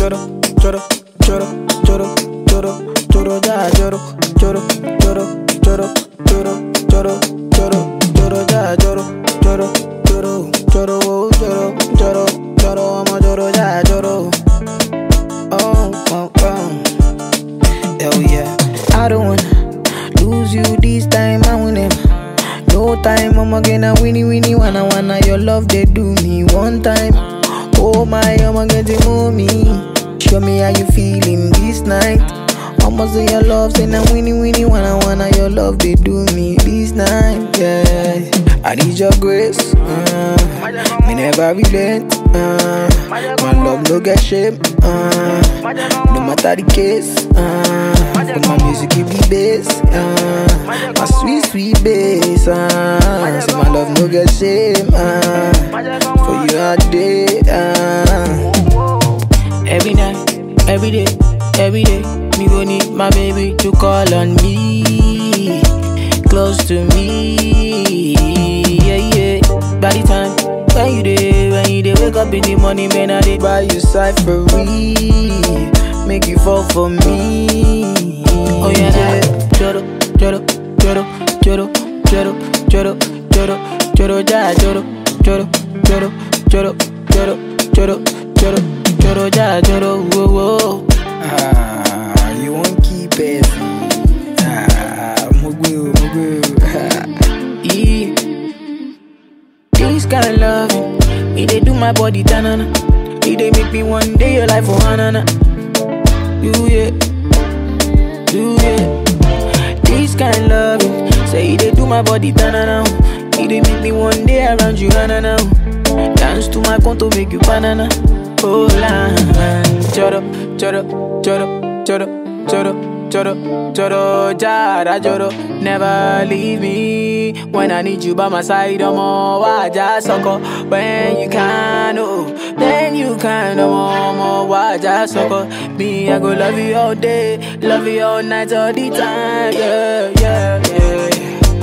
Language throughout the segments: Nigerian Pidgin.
choro, choro, choro, choro, choro, choro, ja, choro, choro, choro, choro, choro, choro, choro, choro, ja, choro, choro, choro, choro, oh, choro, choro, choro, I'm a choro, ja, choro. Oh, oh, oh. Hell yeah. I don't wanna lose you this time, I win him. No time, I'ma get a winnie winnie wanna your love they do me one time. Oh my, I'ma get it mommy. Show me how you feeling this night. I'ma say your love, say na winnie winnie wanna your love they do me this night. Yeah, I need your grace. Me never relent. My love no get shame. No matter the case. But my music give me bass. My sweet sweet bass. Say my love no get shame. For you all day. Every night, every day, me gon' need my baby to call on me, close to me, yeah, yeah. By the time when you dey wake up in the morning, man, I dey buy you cyphery, make you fall for me. Oh yeah, choro, choro, choro, choro, choro, choro, choro, choro, ja, choro, choro, choro, choro, choro, choro, choro, choro, ja, choro, whoa, whoa. You won't keep it. Mugu. Yeah. This kind of loving, it dey do my body tanana. It dey make me one day your life for hanana. Do yeah. This kind of loving, say it dey do my body tanana. It dey make me one day around you hanana. Dance to my conto, make you banana. Oh la, choro, choro, choro, choro, choro, choro, choro, jara, choro. Never leave me when I need you by my side. I'm all waja soko. When you can, oh, then you can. I'm all waja soko. Me, I go love you all day, love you all night, all the time. Yeah, yeah, yeah.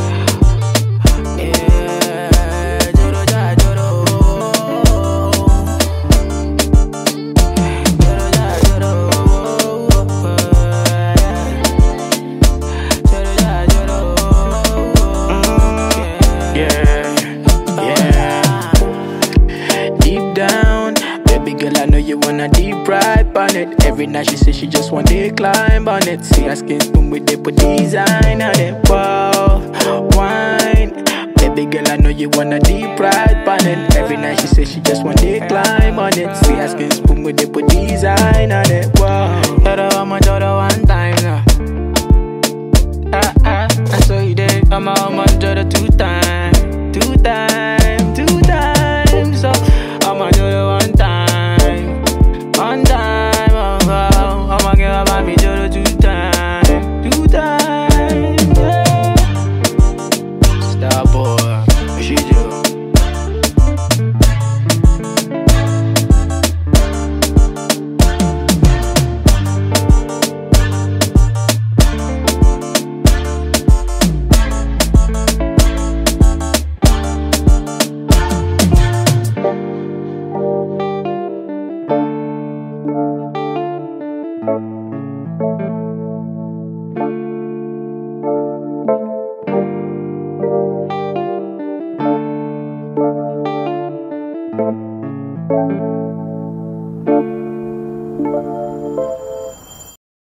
You wanna deep ride on it. Every night she say she just want to climb on it. See her skin spoon with the put design on it. Wow, wine. Baby girl, I know you wanna deep ride on it. Every night she say she just want to climb on it. See her skin spoon with the put design on it. Wow, I'ma joro one time now. I saw you there. I'ma joro two times. So I'ma joro one time. One time, I'ma give up me joro two times, yeah. Star boy, what she do?